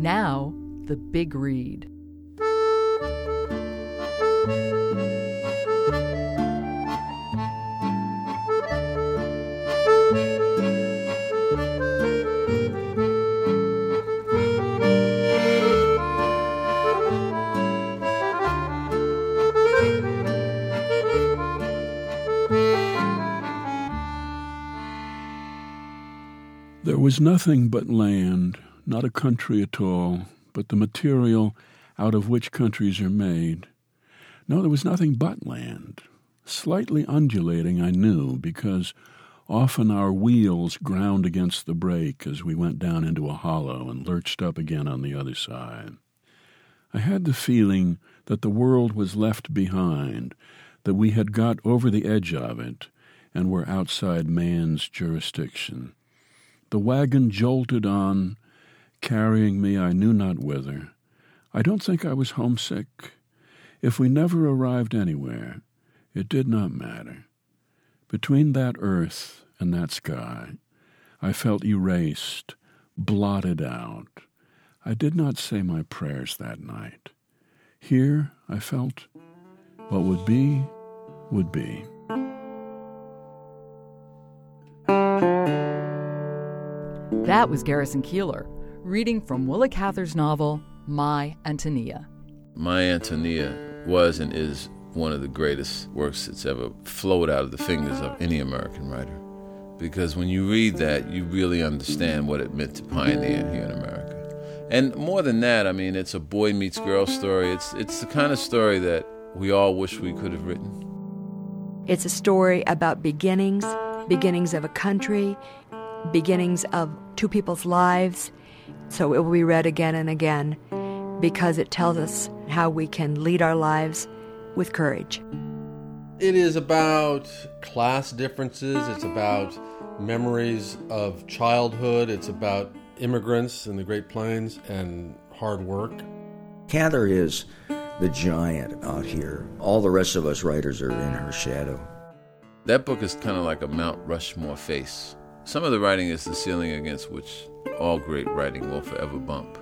Now, The Big Read. There was nothing but land, not a country at all, but the material out of which countries are made. No, there was nothing but land. Slightly undulating, I knew, because often our wheels ground against the brake as we went down into a hollow and lurched up again on the other side. I had the feeling that the world was left behind, that we had got over the edge of it and were outside man's jurisdiction. The wagon jolted on, carrying me I knew not whither. I don't think I was homesick. If we never arrived anywhere, it did not matter. Between that earth and that sky, I felt erased, blotted out. I did not say my prayers that night. Here I felt what would be, would be. That was Garrison Keillor, reading from Willa Cather's novel, My Antonia. My Antonia was and is one of the greatest works that's ever flowed out of the fingers of any American writer. Because when you read that, you really understand what it meant to pioneer here in America. And more than that, I mean, it's a boy meets girl story. It's the kind of story that we all wish we could have written. It's a story about beginnings of a country, beginnings of two people's lives. So it will be read again and again because it tells us how we can lead our lives with courage. It is about class differences. It's about memories of childhood. It's about immigrants in the Great Plains and hard work. Cather is the giant out here. All the rest of us writers are in her shadow. That book is kind of like a Mount Rushmore face. Some of the writing is the ceiling against which all great writing will forever bump.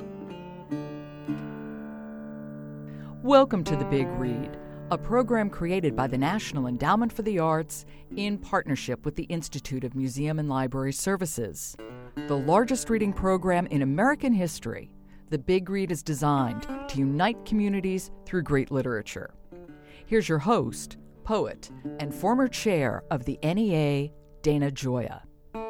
Welcome to The Big Read, a program created by the National Endowment for the Arts in partnership with the Institute of Museum and Library Services. The largest reading program in American history, The Big Read is designed to unite communities through great literature. Here's your host, poet, and former chair of the NEA, Dana Gioia.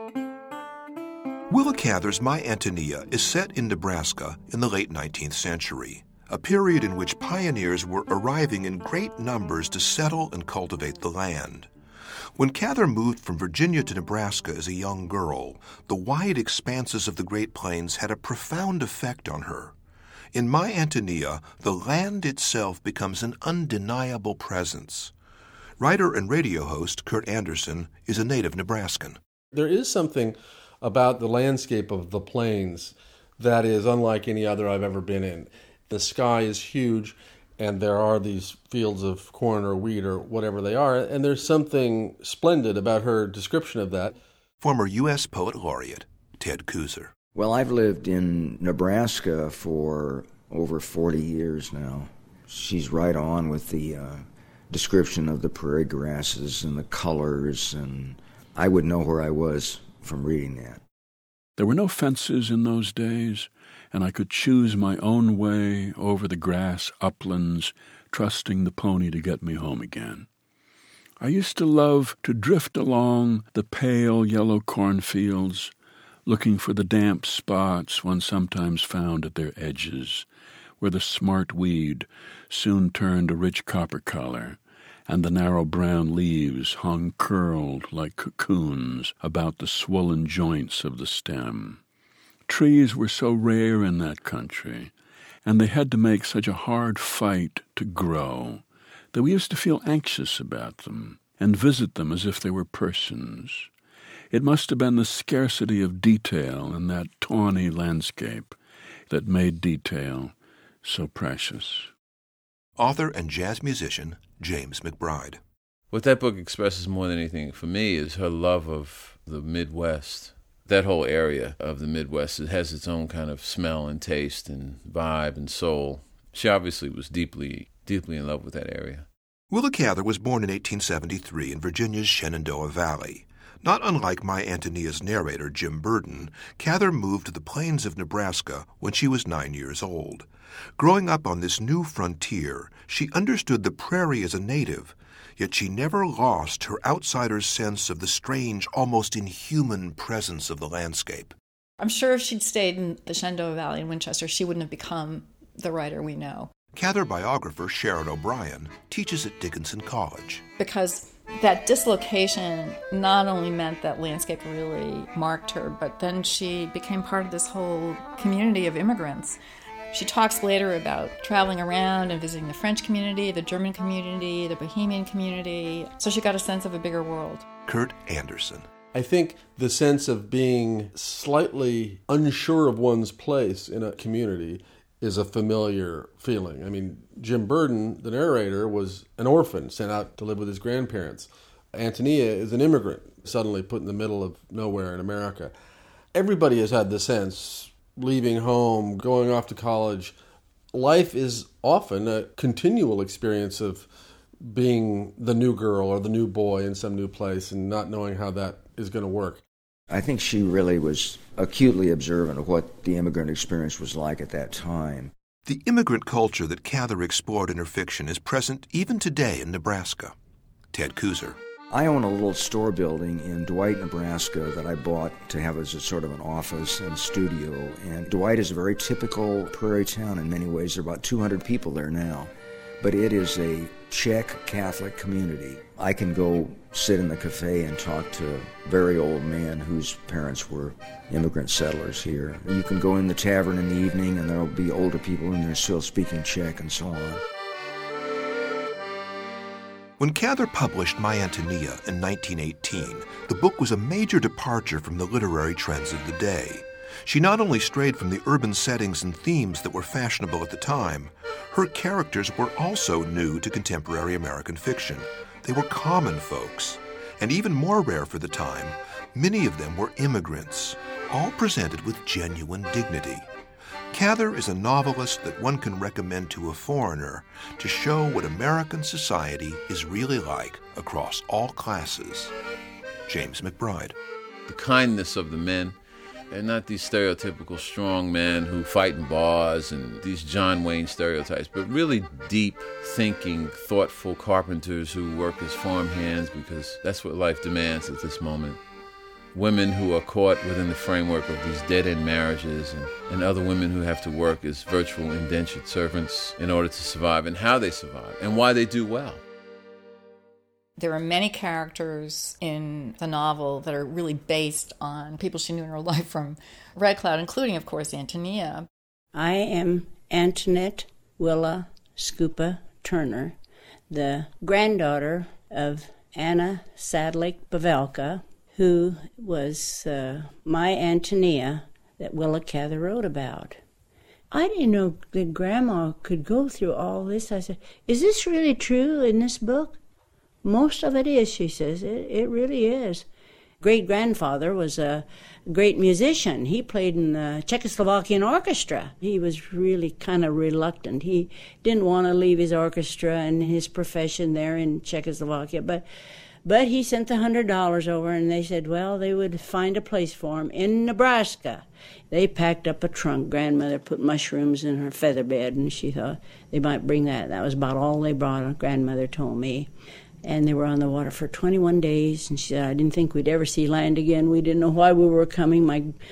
Willa Cather's My Antonia is set in Nebraska in the late 19th century, a period in which pioneers were arriving in great numbers to settle and cultivate the land. When Cather moved from Virginia to Nebraska as a young girl, the wide expanses of the Great Plains had a profound effect on her. In My Antonia, the land itself becomes an undeniable presence. Writer and radio host Kurt Anderson is a native Nebraskan. There is something about the landscape of the plains that is unlike any other I've ever been in. The sky is huge, and there are these fields of corn or wheat or whatever they are, and there's something splendid about her description of that. Former U.S. Poet Laureate Ted Kooser. Well, I've lived in Nebraska for over 40 years now. She's right on with the description of the prairie grasses and the colors, and I would know where I was from reading that. There were no fences in those days, and I could choose my own way over the grass uplands, trusting the pony to get me home again. I used to love to drift along the pale yellow cornfields, looking for the damp spots one sometimes found at their edges, where the smart weed soon turned a rich copper color, and the narrow brown leaves hung curled like cocoons about the swollen joints of the stem. Trees were so rare in that country, and they had to make such a hard fight to grow, that we used to feel anxious about them and visit them as if they were persons. It must have been the scarcity of detail in that tawny landscape that made detail so precious. Author and jazz musician James McBride. What that book expresses more than anything for me is her love of the Midwest, That whole area of the Midwest, it has its own kind of smell and taste and vibe and soul. She obviously was deeply, deeply in love with that area. Willa Cather was born in 1873 in Virginia's Shenandoah Valley. Not unlike My Antonia's narrator, Jim Burden, Cather moved to the plains of Nebraska when she was 9 years old. Growing up on this new frontier, she understood the prairie as a native, yet she never lost her outsider's sense of the strange, almost inhuman presence of the landscape. I'm sure if she'd stayed in the Shenandoah Valley in Winchester, she wouldn't have become the writer we know. Cather biographer Sharon O'Brien teaches at Dickinson College. Because that dislocation not only meant that landscape really marked her, but then she became part of this whole community of immigrants. She talks later about traveling around and visiting the French community, the German community, the Bohemian community. So she got a sense of a bigger world. Kurt Anderson. I think the sense of being slightly unsure of one's place in a community is a familiar feeling. I mean, Jim Burden, the narrator, was an orphan sent out to live with his grandparents. Antonia is an immigrant suddenly put in the middle of nowhere in America. Everybody has had the sense, leaving home, going off to college. Life is often a continual experience of being the new girl or the new boy in some new place and not knowing how that is going to work. I think she really was acutely observant of what the immigrant experience was like at that time. The immigrant culture that Cather explored in her fiction is present even today in Nebraska. Ted Kuser. I own a little store building in Dwight, Nebraska that I bought to have as a sort of an office and studio. And Dwight is a very typical prairie town in many ways. There are about 200 people there now. But it is a Czech Catholic community. I can go sit in the cafe and talk to very old men whose parents were immigrant settlers here. You can go in the tavern in the evening and there will be older people and they're still speaking Czech and so on. When Cather published My Antonia in 1918, the book was a major departure from the literary trends of the day. She not only strayed from the urban settings and themes that were fashionable at the time, her characters were also new to contemporary American fiction. They were common folks, and even more rare for the time, many of them were immigrants, all presented with genuine dignity. Cather is a novelist that one can recommend to a foreigner to show what American society is really like across all classes. James McBride. The kindness of the men, and not these stereotypical strong men who fight in bars and these John Wayne stereotypes, but really deep thinking, thoughtful carpenters who work as farmhands because that's what life demands at this moment. Women who are caught within the framework of these dead-end marriages, and other women who have to work as virtual indentured servants in order to survive, and how they survive, and why they do well. There are many characters in the novel that are really based on people she knew in her life from Red Cloud, including, of course, Antonia. I am Antoinette Willa Scupa Turner, the granddaughter of Anna Sadlik Pavelka, who was my Antonia that Willa Cather wrote about. I didn't know that Grandma could go through all this. I said, is this really true in this book? Most of it is, she says. It really is. Great-grandfather was a great musician. He played in the Czechoslovakian orchestra. He was really kind of reluctant. He didn't want to leave his orchestra and his profession there in Czechoslovakia, but he sent the $100 over, and they said, well, they would find a place for him in Nebraska. They packed up a trunk. Grandmother put mushrooms in her feather bed, and she thought they might bring that. That was about all they brought, grandmother told me. And they were on the water for 21 days, and she said, I didn't think we'd ever see land again. We didn't know why we were coming.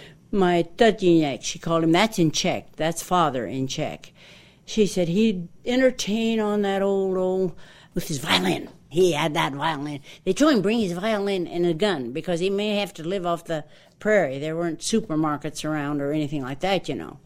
My Tatinek, she called him, that's in Czech. That's father in Czech. She said he'd entertain on that old with his violin. He had that violin. They told him bring his violin and a gun because he may have to live off the prairie. There weren't supermarkets around or anything like that, you know.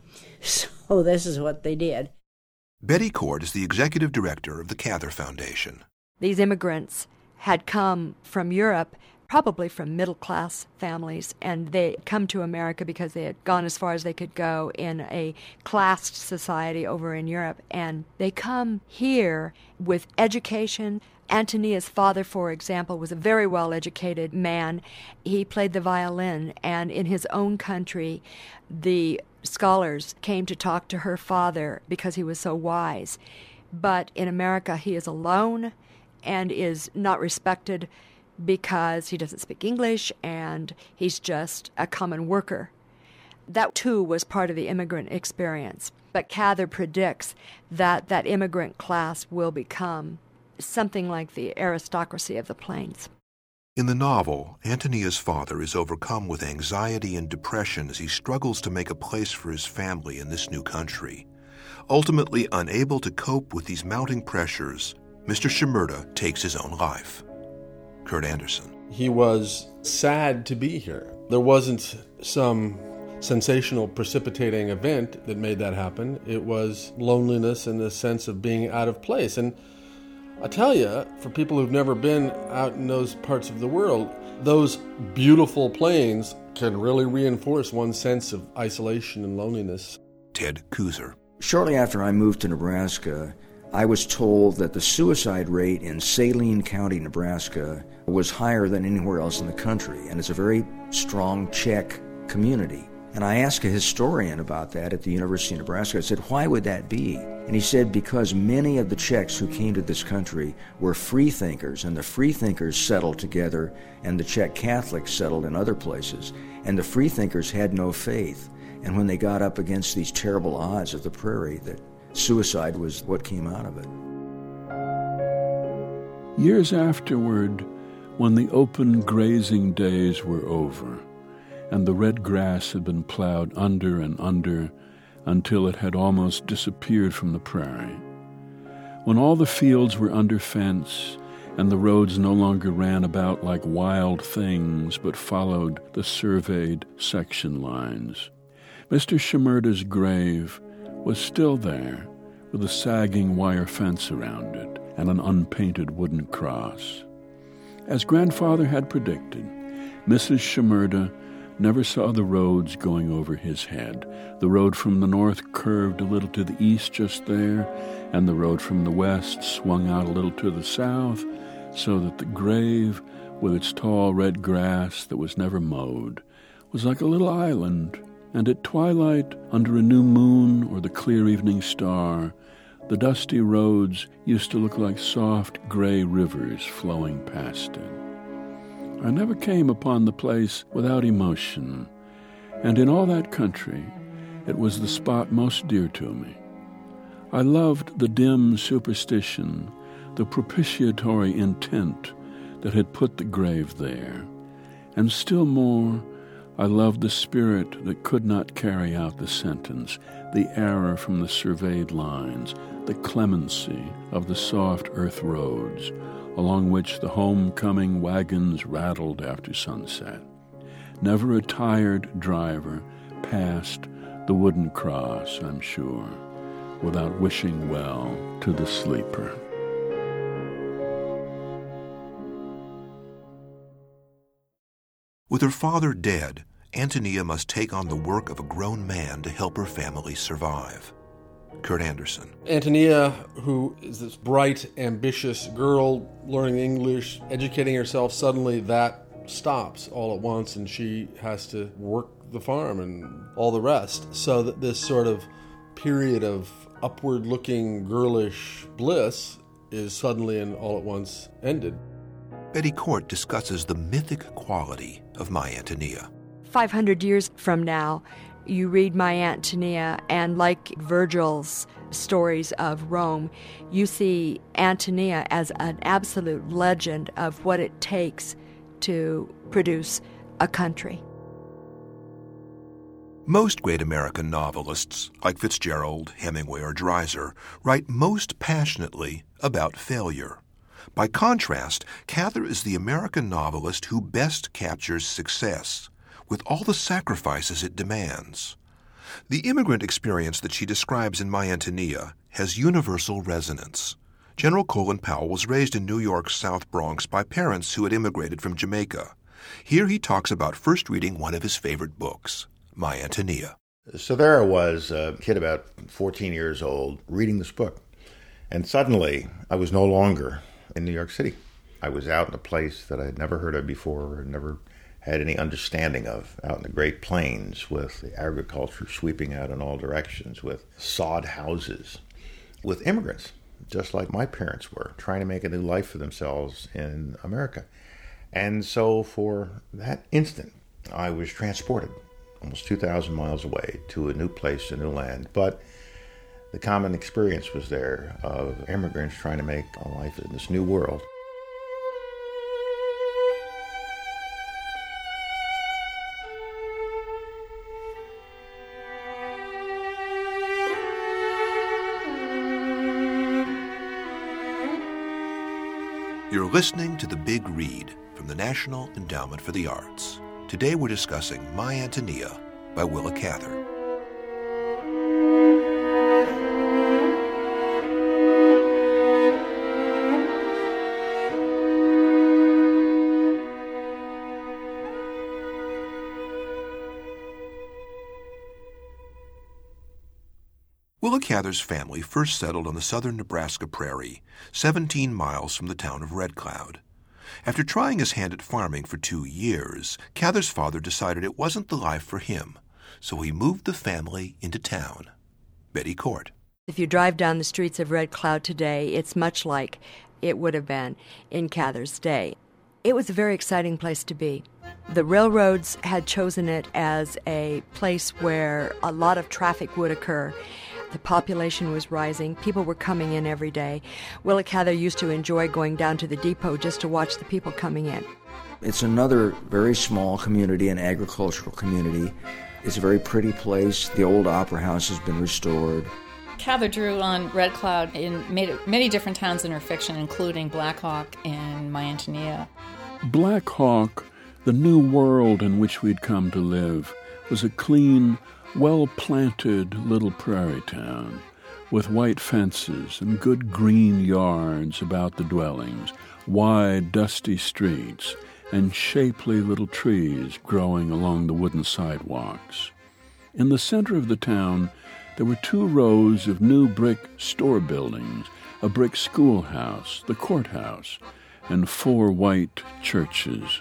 So this is what they did. Betty Cord is the executive director of the Cather Foundation. These immigrants had come from Europe, probably from middle-class families, and they come to America because they had gone as far as they could go in a classed society over in Europe. And they come here with education, Antonia's father, for example, was a very well-educated man. He played the violin, and in his own country, the scholars came to talk to her father because he was so wise. But in America, he is alone and is not respected because he doesn't speak English and he's just a common worker. That, too, was part of the immigrant experience. But Cather predicts that that immigrant class will become something like the aristocracy of the plains. In the novel, Antonia's father is overcome with anxiety and depression as he struggles to make a place for his family in this new country. Ultimately unable to cope with these mounting pressures, Mr. Shimerda takes his own life. Kurt Anderson. He was sad to be here. There wasn't some sensational, precipitating event that made that happen. It was loneliness and the sense of being out of place. And I tell you, for people who've never been out in those parts of the world, those beautiful plains can really reinforce one's sense of isolation and loneliness. Ted Kuser. Shortly after I moved to Nebraska, I was told that the suicide rate in Saline County, Nebraska, was higher than anywhere else in the country, and it's a very strong Czech community. And I asked a historian about that at the University of Nebraska. I said, why would that be? And he said, because many of the Czechs who came to this country were free thinkers, and the free thinkers settled together, and the Czech Catholics settled in other places. And the free thinkers had no faith. And when they got up against these terrible odds of the prairie, that suicide was what came out of it. Years afterward, when the open grazing days were over, and the red grass had been plowed under and under until it had almost disappeared from the prairie, when all the fields were under fence and the roads no longer ran about like wild things but followed the surveyed section lines, Mr. Shimerda's grave was still there, with a sagging wire fence around it and an unpainted wooden cross. As Grandfather had predicted, Mrs. Shimerda never saw the roads going over his head. The road from the north curved a little to the east just there, and the road from the west swung out a little to the south, so that the grave, with its tall red grass that was never mowed, was like a little island. And at twilight, under a new moon or the clear evening star, the dusty roads used to look like soft gray rivers flowing past it. I never came upon the place without emotion, and in all that country, it was the spot most dear to me. I loved the dim superstition, the propitiatory intent that had put the grave there, and still more, I loved the spirit that could not carry out the sentence, the error from the surveyed lines, the clemency of the soft earth roads, along which the homecoming wagons rattled after sunset. Never a tired driver passed the wooden cross, I'm sure, without wishing well to the sleeper. With her father dead, Antonia must take on the work of a grown man to help her family survive. Kurt Anderson. Antonia, who is this bright, ambitious girl, learning English, educating herself, suddenly that stops all at once and she has to work the farm and all the rest. So that this sort of period of upward-looking girlish bliss is suddenly and all at once ended. Betty Court discusses the mythic quality of My Antonia. 500 years from now, you read My Antonia, and like Virgil's stories of Rome, you see Antonia as an absolute legend of what it takes to produce a country. Most great American novelists, like Fitzgerald, Hemingway, or Dreiser, write most passionately about failure. By contrast, Cather is the American novelist who best captures success, with all the sacrifices it demands. The immigrant experience that she describes in My Antonia has universal resonance. General Colin Powell was raised in New York's South Bronx by parents who had immigrated from Jamaica. Here he talks about first reading one of his favorite books, My Antonia. So there I was, a kid about 14 years old, reading this book. And suddenly, I was no longer in New York City. I was out in a place that I had never heard of before, never had any understanding of, out in the Great Plains with the agriculture sweeping out in all directions, with sod houses, with immigrants, just like my parents were, trying to make a new life for themselves in America. And so for that instant, I was transported almost 2,000 miles away to a new place, a new land. But the common experience was there of immigrants trying to make a life in this new world. You're listening to The Big Read from the National Endowment for the Arts. Today we're discussing My Antonia by Willa Cather. Willa Cather's family first settled on the southern Nebraska prairie, 17 miles from the town of Red Cloud. After trying his hand at farming for 2 years, Cather's father decided it wasn't the life for him, so he moved the family into town. Betty Court. If you drive down the streets of Red Cloud today, it's much like it would have been in Cather's day. It was a very exciting place to be. The railroads had chosen it as a place where a lot of traffic would occur. The population was rising. People were coming in every day. Willa Cather used to enjoy going down to the depot just to watch the people coming in. It's another very small community, an agricultural community. It's a very pretty place. The old opera house has been restored. Cather drew on Red Cloud in many different towns in her fiction, including Black Hawk and My Antonia. Black Hawk, the new world in which we'd come to live, was a clean, well-planted little prairie town with white fences and good green yards about the dwellings, wide, dusty streets, and shapely little trees growing along the wooden sidewalks. In the center of the town, there were 2 rows of new brick store buildings, a brick schoolhouse, the courthouse, and 4 white churches.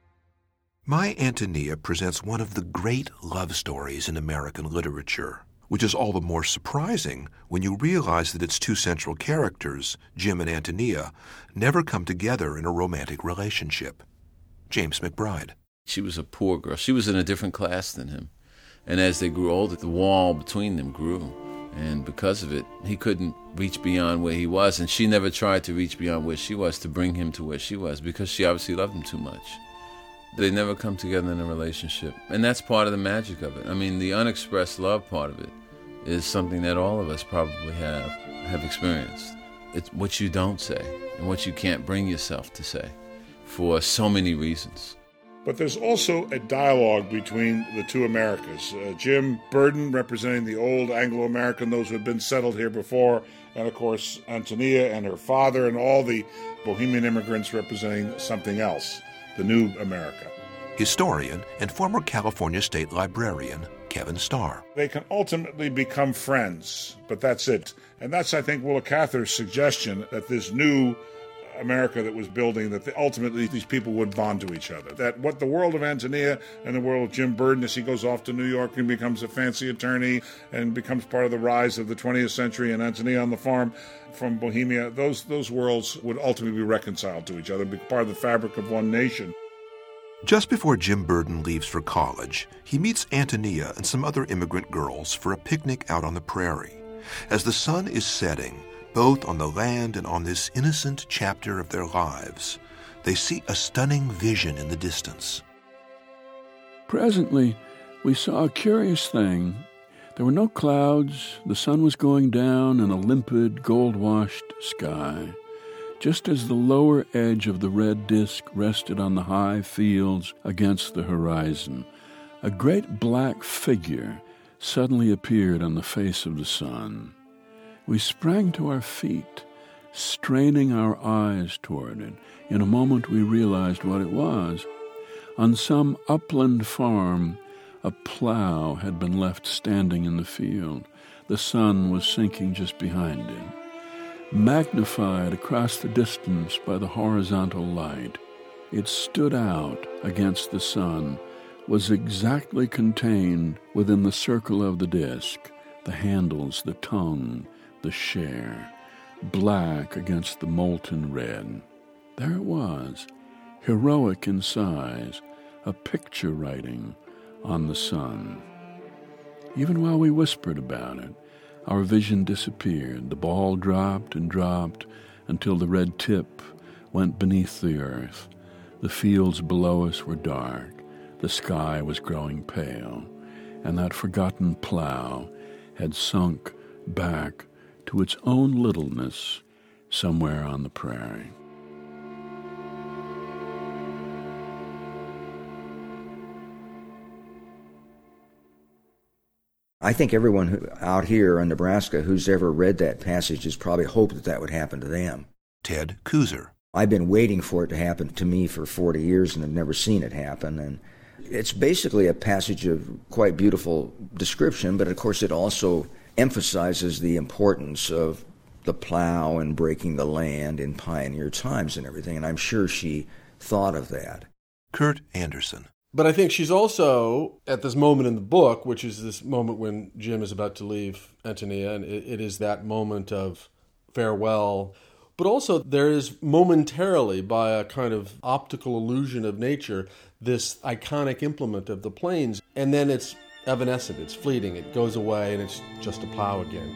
My Antonia presents one of the great love stories in American literature, which is all the more surprising when you realize that its 2 central characters, Jim and Antonia, never come together in a romantic relationship. James McBride. She was a poor girl. She was in a different class than him. And as they grew older, the wall between them grew. And because of it, he couldn't reach beyond where he was. And she never tried to reach beyond where she was to bring him to where she was, because she obviously loved him too much. They never come together in a relationship. And that's part of the magic of it. I mean, the unexpressed love part of it is something that all of us probably have experienced. It's what you don't say and what you can't bring yourself to say for so many reasons. But there's also a dialogue between the 2 Americas. Jim Burden representing the old Anglo-American, those who had been settled here before, and of course Antonia and her father and all the Bohemian immigrants representing something else, the new America. Historian and former California State Librarian Kevin Starr. They can ultimately become friends, but that's it. And that's, I think, Willa Cather's suggestion, that this new America that was building, that ultimately these people would bond to each other. That what the world of Antonia and the world of Jim Burden, as he goes off to New York and becomes a fancy attorney and becomes part of the rise of the 20th century, and Antonia on the farm from Bohemia, those worlds would ultimately be reconciled to each other, be part of the fabric of one nation. Just before Jim Burden leaves for college, he meets Antonia and some other immigrant girls for a picnic out on the prairie. As the sun is setting, both on the land and on this innocent chapter of their lives, they see a stunning vision in the distance. Presently, we saw a curious thing. There were no clouds, the sun was going down in a limpid, gold-washed sky. Just as the lower edge of the red disk rested on the high fields against the horizon, a great black figure suddenly appeared on the face of the sun. We sprang to our feet, straining our eyes toward it. In a moment we realized what it was. On some upland farm, a plow had been left standing in the field. The sun was sinking just behind it. magnified across the distance by the horizontal light. It stood out against the sun, was exactly contained within the circle of the disk, the handles, the tongue, the share, black against the molten red. There it was, heroic in size, a picture writing on the sun. Even while we whispered about it, our vision disappeared. The ball dropped and dropped until the red tip went beneath the earth. The fields below us were dark. The sky was growing pale, and that forgotten plow had sunk back to its own littleness somewhere on the prairie. I think everyone out here in Nebraska who's ever read that passage has probably hoped that that would happen to them. Ted Kuser. I've been waiting for it to happen to me for 40 years and have never seen it happen. And it's basically a passage of quite beautiful description, but of course it also emphasizes the importance of the plow and breaking the land in pioneer times and everything, and I'm sure she thought of that. Kurt Anderson. But I think she's also, at this moment in the book, which is this moment when Jim is about to leave Antonia, and it is that moment of farewell. But also there is momentarily, by a kind of optical illusion of nature, this iconic implement of the plains. And then it's evanescent, it's fleeting, it goes away, and it's just a plow again.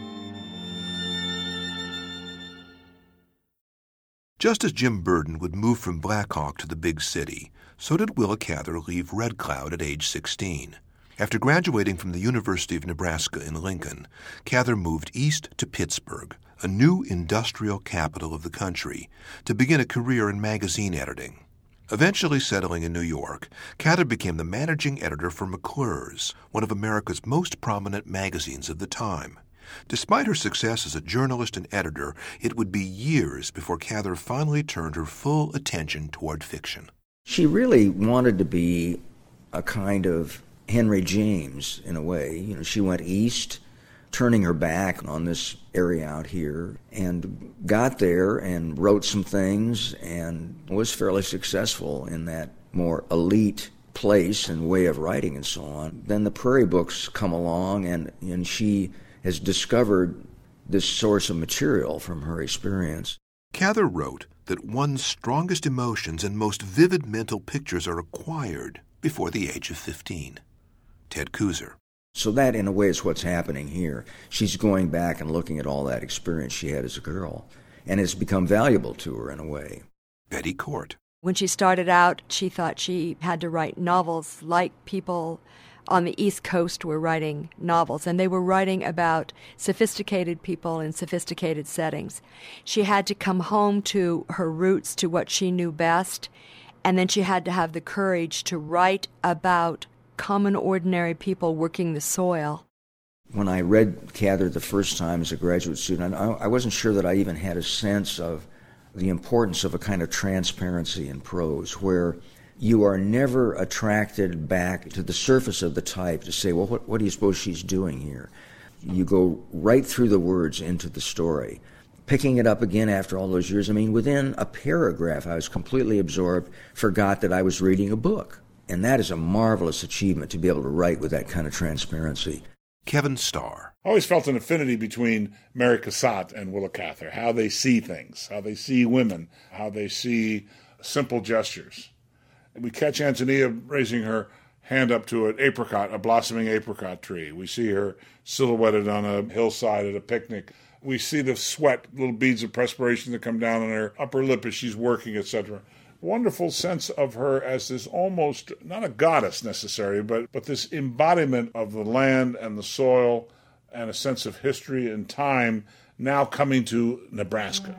Just as Jim Burden would move from Black Hawk to the big city, so did Willa Cather leave Red Cloud at age 16. After graduating from the University of Nebraska in Lincoln, Cather moved east to Pittsburgh, a new industrial capital of the country, to begin a career in magazine editing. Eventually settling in New York, Cather became the managing editor for McClure's, one of America's most prominent magazines of the time. Despite her success as a journalist and editor, it would be years before Cather finally turned her full attention toward fiction. She really wanted to be a kind of Henry James, in a way. You know, she went east, turning her back on this area out here, and got there and wrote some things and was fairly successful in that more elite place and way of writing and so on. Then the Prairie books come along, and she has discovered this source of material from her experience. Cather wrote that one's strongest emotions and most vivid mental pictures are acquired before the age of 15. Ted Kuser. So that, in a way, is what's happening here. She's going back and looking at all that experience she had as a girl, and it's become valuable to her in a way. Betty Court. When she started out, she thought she had to write novels like people on the East Coast were writing novels, and they were writing about sophisticated people in sophisticated settings. She had to come home to her roots, to what she knew best, and then she had to have the courage to write about common, ordinary people working the soil. When I read Cather the first time as a graduate student, I wasn't sure that I even had a sense of the importance of a kind of transparency in prose, where you are never attracted back to the surface of the type to say, well, what do you suppose she's doing here? You go right through the words into the story. Picking it up again after all those years, I mean, within a paragraph, I was completely absorbed, forgot that I was reading a book. And that is a marvelous achievement, to be able to write with that kind of transparency. Kevin Starr. I always felt an affinity between Mary Cassatt and Willa Cather, how they see things, how they see women, how they see simple gestures. We catch Antonia raising her hand up to a blossoming apricot tree. We see her silhouetted on a hillside at a picnic. We see the sweat, little beads of perspiration that come down on her upper lip as she's working, etc. Wonderful sense of her as this almost, not a goddess necessarily, but this embodiment of the land and the soil and a sense of history and time now coming to Nebraska.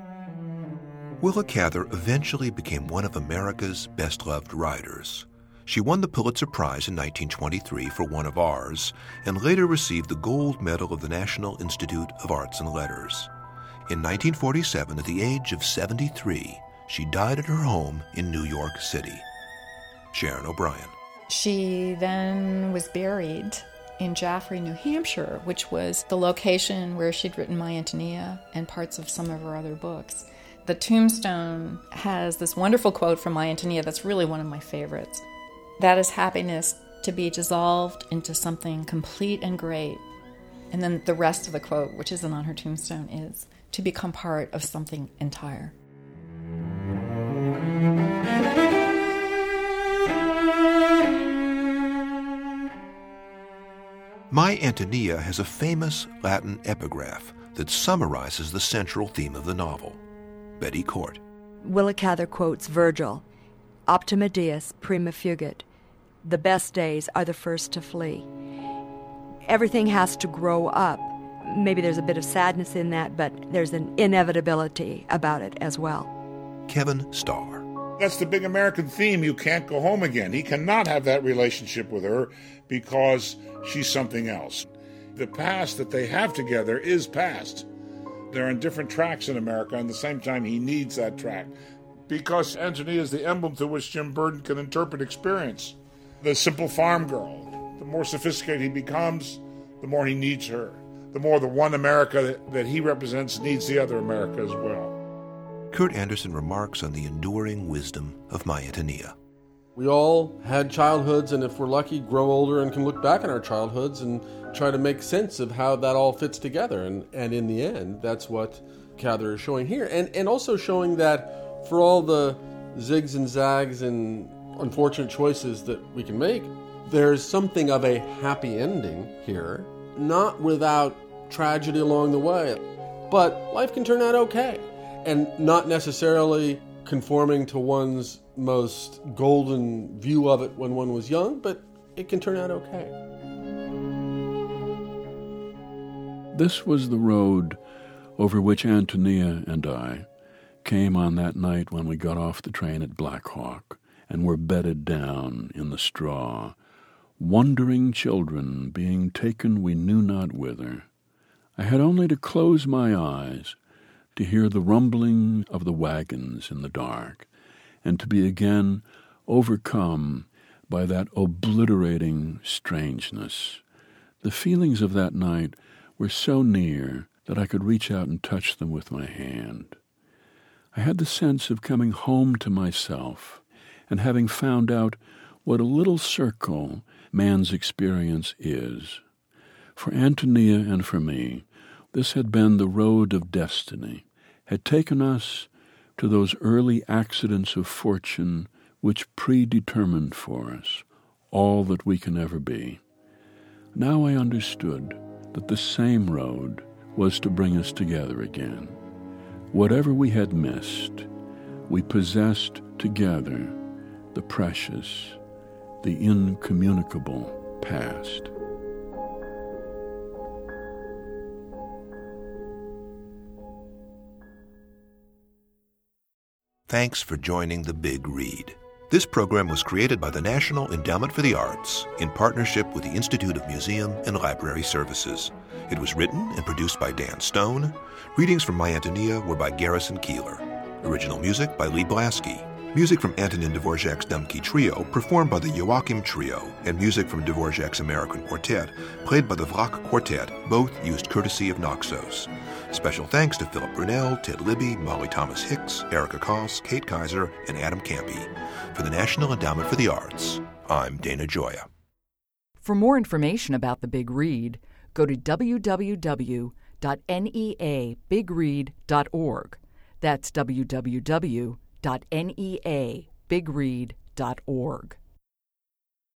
Willa Cather eventually became one of America's best-loved writers. She won the Pulitzer Prize in 1923 for One of Ours, and later received the Gold Medal of the National Institute of Arts and Letters. In 1947, at the age of 73, she died at her home in New York City. Sharon O'Brien. She then was buried in Jaffrey, New Hampshire, which was the location where she'd written My Antonia and parts of some of her other books. The tombstone has this wonderful quote from My Antonia that's really one of my favorites. That is happiness to be dissolved into something complete and great. And then the rest of the quote, which isn't on her tombstone, is to become part of something entire. My Antonia has a famous Latin epigraph that summarizes the central theme of the novel. Betty Court. Willa Cather quotes Virgil, Optima dies prima fugit. The best days are the first to flee. Everything has to grow up. Maybe there's a bit of sadness in that, but there's an inevitability about it as well. Kevin Starr. That's the big American theme. You can't go home again. He cannot have that relationship with her because she's something else. The past that they have together is past. They're on different tracks in America, and at the same time, he needs that track. Because Antonia is the emblem through which Jim Burton can interpret experience. The simple farm girl. The more sophisticated he becomes, the more he needs her. The more the one America that he represents needs the other America as well. Kurt Anderson remarks on the enduring wisdom of My Antonia. We all had childhoods, and if we're lucky, grow older and can look back on our childhoods and try to make sense of how that all fits together. And in the end, that's what Cather is showing here. And also showing that for all the zigs and zags and unfortunate choices that we can make, there's something of a happy ending here, not without tragedy along the way. But life can turn out okay. And not necessarily conforming to one's most golden view of it when one was young, but it can turn out okay. This was the road over which Antonia and I came on that night when we got off the train at Black Hawk and were bedded down in the straw, wondering children being taken we knew not whither. I had only to close my eyes to hear the rumbling of the wagons in the dark, and to be again overcome by that obliterating strangeness. The feelings of that night were so near that I could reach out and touch them with my hand. I had the sense of coming home to myself and having found out what a little circle man's experience is. For Antonia and for me, this had been the road of destiny, had taken us to those early accidents of fortune which predetermined for us all that we can ever be. Now I understood that the same road was to bring us together again. Whatever we had missed, we possessed together the precious, the incommunicable past. Thanks for joining The Big Read. This program was created by the National Endowment for the Arts in partnership with the Institute of Museum and Library Services. It was written and produced by Dan Stone. Readings from My Antonia were by Garrison Keillor. Original music by Lee Blasky. Music from Antonin Dvorak's Dumki Trio, performed by the Joachim Trio, and music from Dvorak's American Quartet, played by the Vlach Quartet, both used courtesy of Naxos. Special thanks to Philip Brunel, Ted Libby, Molly Thomas Hicks, Erica Koss, Kate Kaiser, and Adam Campy. For the National Endowment for the Arts, I'm Dana Gioia. For more information about The Big Read, go to www.neabigread.org. That's www.neabigread.org.